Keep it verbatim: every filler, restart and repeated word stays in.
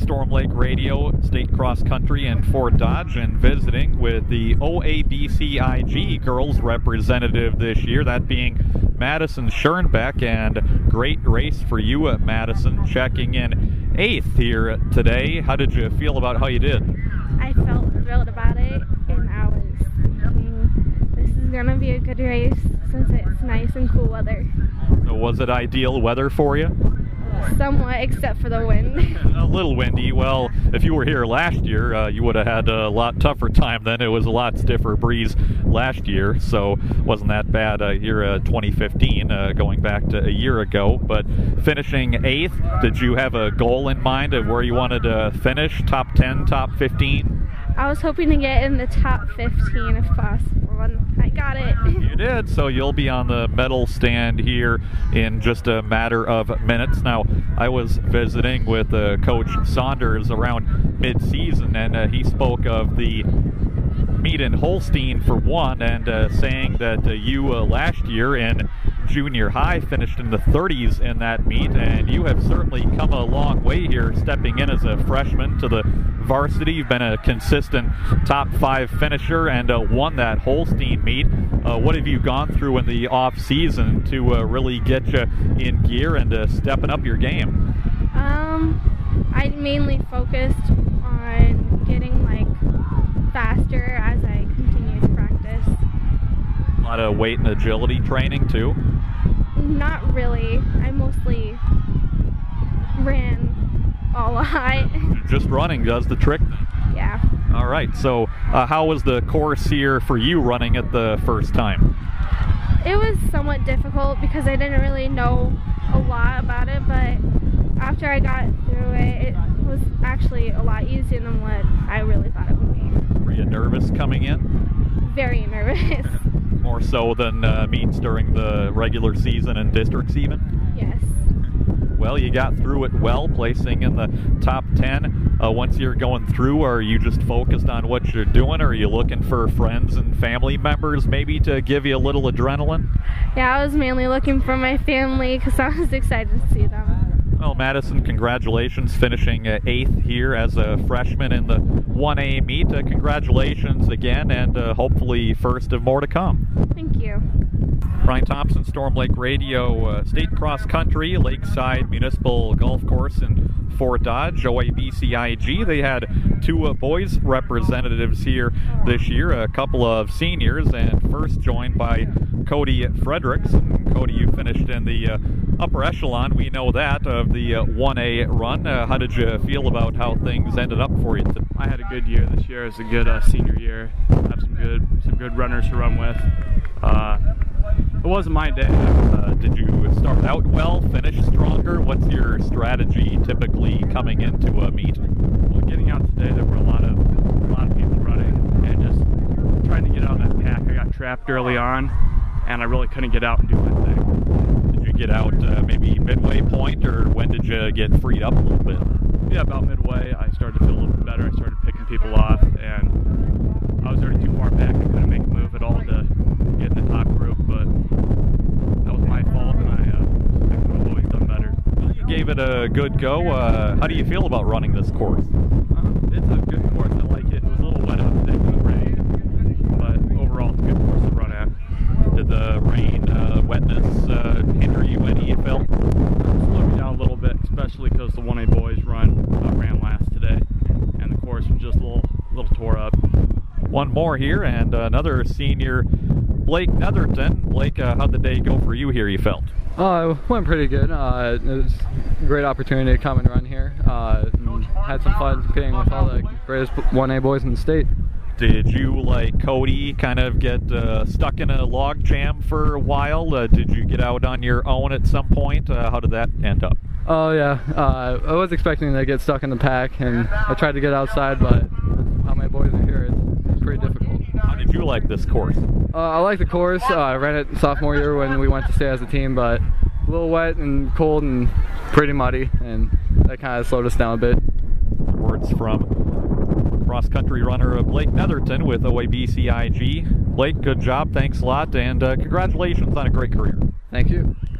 Storm Lake Radio, State Cross Country in Fort Dodge, and visiting with the O A B C I G girls representative this year, that being Madison Schoenbeck, and great race for you at Madison, checking in eighth here today. How did you feel about how you did? I felt thrilled about it, and I was thinking this is going to be a good race since it's nice and cool weather. So was it ideal weather for you? Somewhat, except for the wind. A little windy. Well, if you were here last year, uh, you would have had a lot tougher time then. It was a lot stiffer breeze last year, so wasn't that bad uh, here uh, twenty fifteen, uh, going back to a year ago. But finishing eighth, did you have a goal in mind of where you wanted to finish? Top ten, top fifteen? I was hoping to get in the top fifteen if possible, and I got it. You did, so you'll be on the medal stand here in just a matter of minutes. Now, I was visiting with uh, Coach Saunders around mid-season, and uh, he spoke of the meet in Holstein for one, and uh, saying that uh, you uh, last year in junior high finished in the thirties in that meet, and you have certainly come a long way here, stepping in as a freshman to the varsity. You've been a consistent top five finisher and uh, won that Holstein meet. Uh, what have you gone through in the off season to uh, really get you in gear and uh, stepping up your game? Um, I mainly focused on getting like faster as I continue to practice. A lot of weight and agility training too? Not really. I mostly ran a lot. Just running does the trick? Yeah. All right, so uh, how was the course here for you running it the first time? It was somewhat difficult because I didn't really know a lot about it, but after I got through it, it was actually a lot easier than what I really thought it would be. Were you nervous coming in? Very nervous. More so than uh, meets during the regular season and districts even? Yes. Well, you got through it well, placing in the top ten. Uh, once you're going through, are you just focused on what you're doing, or are you looking for friends and family members maybe to give you a little adrenaline? Yeah, I was mainly looking for my family because I was excited to see them. Well, Madison, congratulations, finishing uh, eighth here as a freshman in the one A meet. Uh, congratulations again, and uh, hopefully first of more to come. Thank you. Brian Thompson, Storm Lake Radio, uh, State Cross Country, Lakeside Municipal Golf Course in Fort Dodge, O A B C I G. They had two uh, boys representatives here this year, a couple of seniors, and first joined by Cody Fredericks. And Cody, you finished in the uh, upper echelon, we know that, of the uh, one A run. Uh, how did you feel about how things ended up for you today? I had a good year this year. It was a good uh, senior year. Have some good some good runners to run with. Uh, it wasn't my day. Uh, did you start out well, finish stronger? What's your strategy typically coming into a meet? Well, getting out today, there were a lot of a lot of people running, and just trying to get out of that pack. I got trapped early on, and I really couldn't get out and do my thing. Did you get out uh, maybe midway point, or when did you get freed up a little bit? Yeah, about midway, I started to feel a little bit better. I started picking people off, and I was already too far back. I couldn't make a move at all to get in the top group, but that was my fault, and I, uh, I could have always done better. You gave it a good go. Uh, how do you feel about running this course? Uh, it's a good course. I like it. It was a little wet out today from the rain, but overall it's a good course to run at. Did the rain, uh, wetness uh, hinder you any, you felt? Slowed me down a little bit, especially because the one A boys run uh, ran last today, and the course was just a little, little tore up. One more here, and another senior, Blake Netherton. Blake, uh, how'd the day go for you here, you felt? Uh, it went pretty good. Uh, it was a great opportunity to come and run here. Uh, and had some fun competing with all the greatest one A boys in the state. Did you, like Cody, kind of get uh, stuck in a log jam for a while? Uh, did you get out on your own at some point? Uh, how did that end up? Oh yeah, uh, I was expecting to get stuck in the pack, and I tried to get outside, but how my boys are here, it's pretty difficult. How did you like this course? Uh, I like the course. Uh, I ran it sophomore year when we went to stay as a team, but a little wet and cold and pretty muddy, and that kind of slowed us down a bit. Words from cross-country runner Blake Netherton with O A B C I G. Blake, good job. Thanks a lot, and uh, congratulations on a great career. Thank you.